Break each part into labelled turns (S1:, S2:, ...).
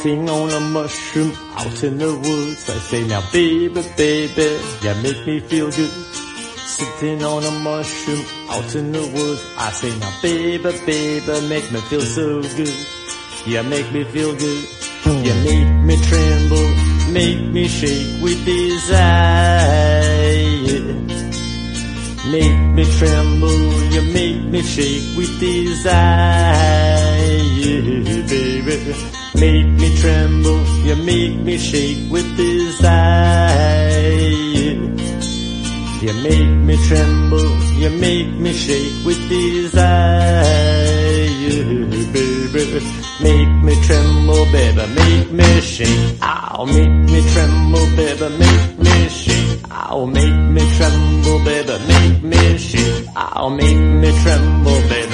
S1: Sitting on a mushroom out in the woods. I say now baby, baby, you make me feel good. Sitting on a mushroom out in the woods. I say now baby, baby, make me feel so good. You make me feel good. You make me tremble, make me shake with desire. Make me tremble, you make me shake with desire, baby. Make me tremble, you make me shake with desire. You make me tremble, you make me shake with desire, baby. Make me tremble, baby, make me shake. Ow, make me tremble, baby, make me shake. Ow, make me tremble, baby, make me shake. Ow, make me tremble, baby.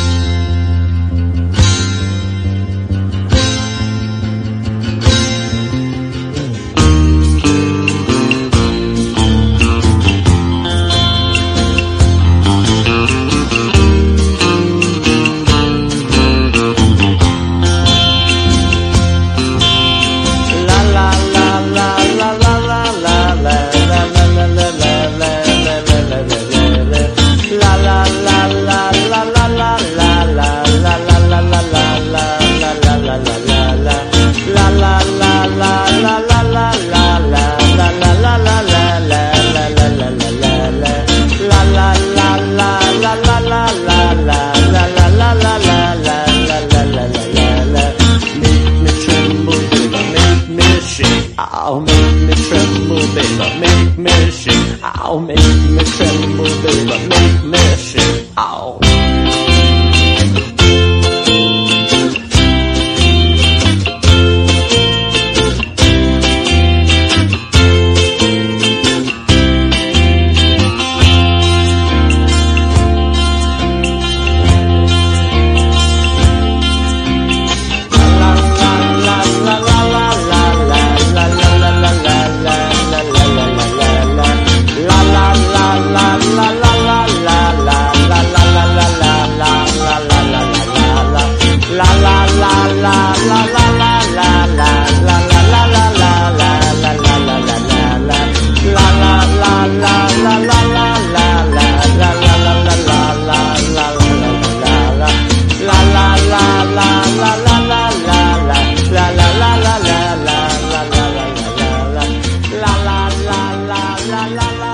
S1: I'll make me tremble, baby, make me shake. I'll make me tremble, baby, make me shake. Ow. La la la